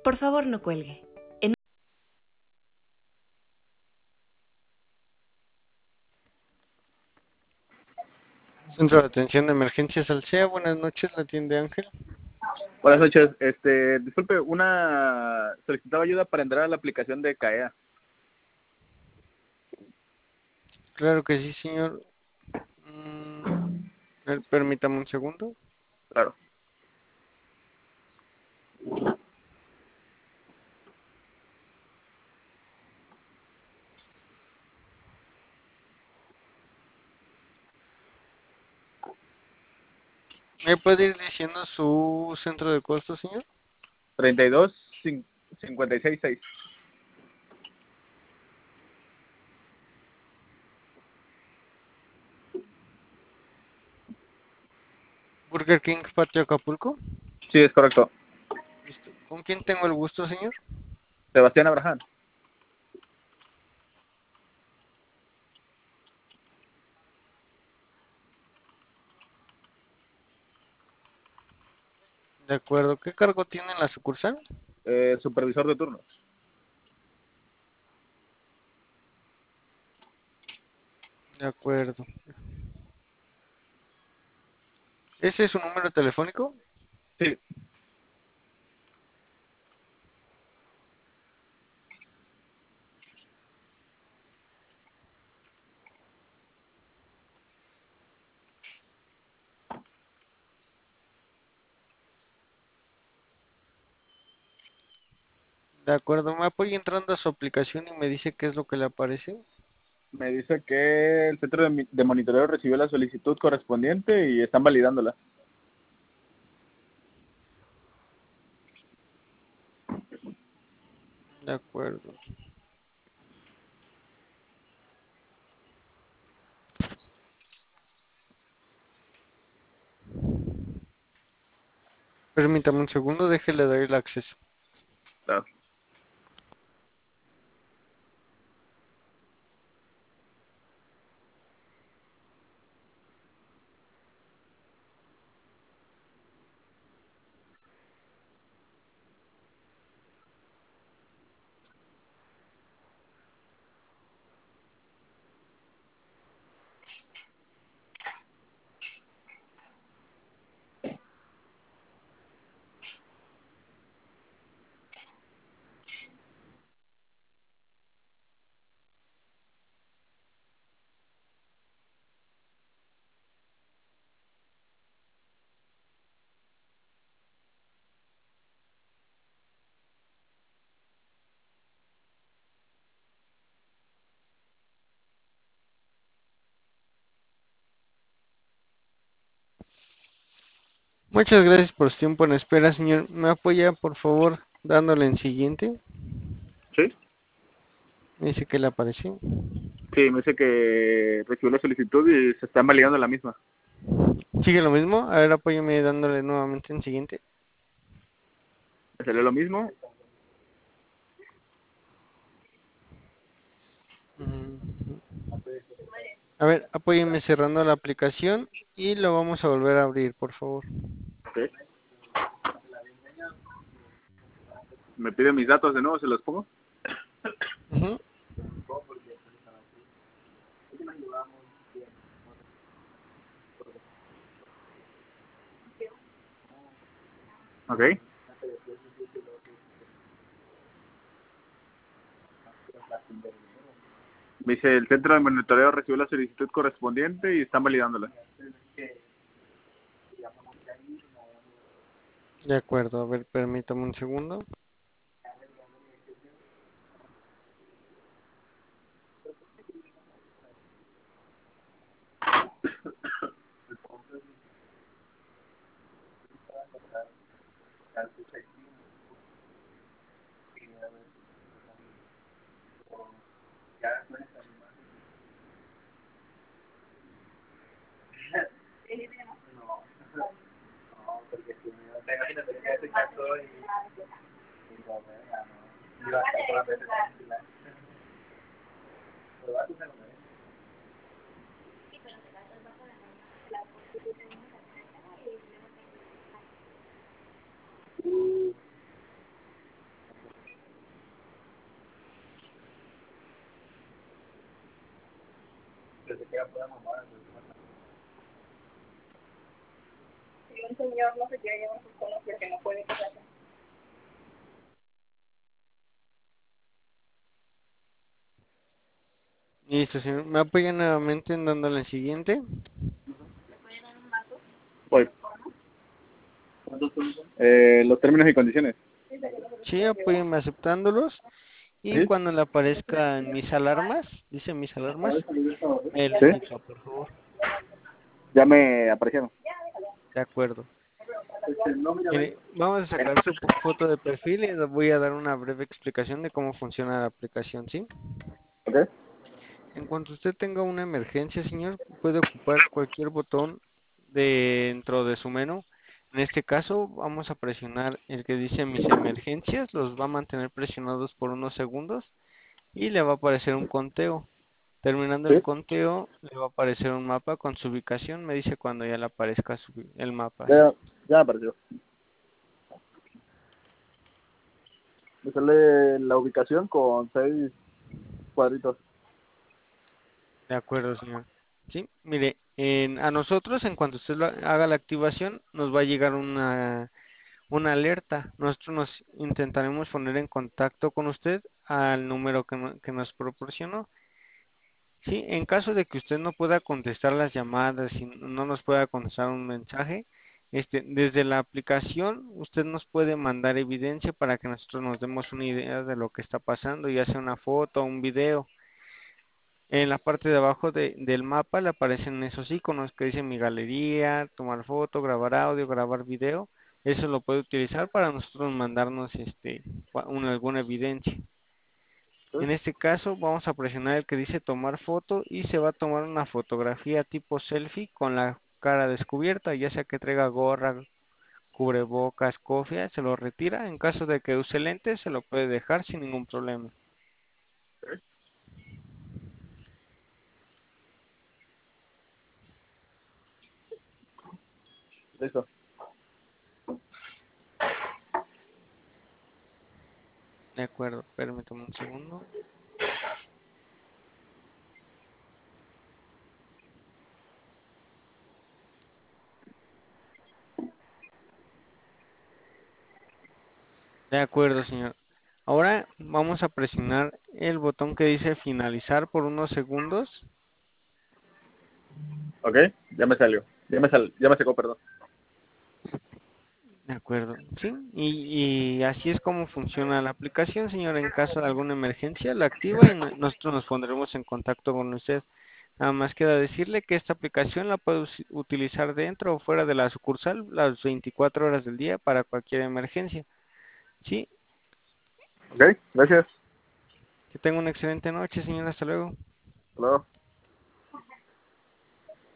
Por favor, no cuelgue. En- Centro de Atención de Emergencias Alsea, buenas noches, la atiende Ángel. Buenas noches. Disculpe, solicitaba ayuda para entrar a la aplicación de CAEA. Claro que sí, señor. Permítame un segundo. Claro. ¿Me puede ir diciendo su centro de costo, señor? 32-56-6. Burger King Patio Acapulco. Sí, es correcto. Listo. ¿Con quién tengo el gusto, señor? Sebastián Abraham. De acuerdo. ¿Qué cargo tiene en la sucursal? Supervisor de turnos. De acuerdo. ¿Ese es su número telefónico? Sí. De acuerdo. ¿Me apoya entrando a su aplicación y me dice qué es lo que le aparece? Me dice que el centro de monitoreo recibió la solicitud correspondiente y están validándola. De acuerdo. Permítame un segundo, déjele dar el acceso. Claro. Muchas gracias por su tiempo en espera, señor. ¿Me apoya, por favor, dándole en siguiente? Sí. Me dice que le apareció. Sí, me dice que recibió la solicitud y se están validando la misma. ¿Sigue lo mismo? A ver, apóyeme dándole nuevamente en siguiente. ¿Me salió lo mismo? Mm. A ver, apóyeme cerrando la aplicación y lo vamos a volver a abrir, por favor. Ok. Me pide mis datos de nuevo, ¿se los pongo? Ujú. Ok. Me dice, el centro de monitoreo recibió la solicitud correspondiente y están validándola. De acuerdo, a ver, permítame un segundo. Si un señor no se quiere llevar sus conos porque no puede quedarse. Listo, señor. ¿Me apoya nuevamente en dándole el siguiente? Voy. Los términos y condiciones. Sí, apóyenme aceptándolos. Y ¿Sí? cuando le aparezcan mis alarmas, dice mis alarmas, me lo ¿Sí? indica, por favor. Ya me aparecieron. De acuerdo. Mire, vamos a sacar su foto de perfil y les voy a dar una breve explicación de cómo funciona la aplicación, ¿sí? ¿Ok? En cuanto usted tenga una emergencia, señor, puede ocupar cualquier botón dentro de su menú. En este caso, vamos a presionar el que dice mis emergencias, los va a mantener presionados por unos segundos y le va a aparecer un conteo. Terminando el ¿Sí? conteo, le va a aparecer un mapa con su ubicación. Me dice cuando ya le aparezca el mapa, ¿sí? Ya me apareció. Me sale la ubicación con 6 cuadritos. De acuerdo, señor. Sí, mire, a nosotros, en cuanto usted haga la activación, nos va a llegar una alerta. Nosotros nos intentaremos poner en contacto con usted al número que nos proporcionó. Sí, en caso de que usted no pueda contestar las llamadas y no nos pueda contestar un mensaje, desde la aplicación usted nos puede mandar evidencia para que nosotros nos demos una idea de lo que está pasando, ya sea una foto o un video. En la parte de abajo del mapa le aparecen esos iconos que dicen mi galería, tomar foto, grabar audio, grabar video. Eso lo puede utilizar para nosotros mandarnos alguna evidencia. En este caso vamos a presionar el que dice tomar foto y se va a tomar una fotografía tipo selfie con la cara descubierta, ya sea que traiga gorra, cubrebocas, cofia, se lo retira. En caso de que use lentes, se lo puede dejar sin ningún problema. Listo. De acuerdo, permítame un segundo. De acuerdo, señor. Ahora vamos a presionar el botón que dice finalizar por unos segundos. ¿Ok? Ya me salió. Ya me sacó, perdón. De acuerdo, sí. Y así es como funciona la aplicación, señor. En caso de alguna emergencia, la activa y nosotros nos pondremos en contacto con usted. Nada más queda decirle que esta aplicación la puede utilizar dentro o fuera de la sucursal las 24 horas del día para cualquier emergencia. Sí, ¿Ok? Gracias. que tenga una excelente noche, señor. Hasta luego. Hasta luego.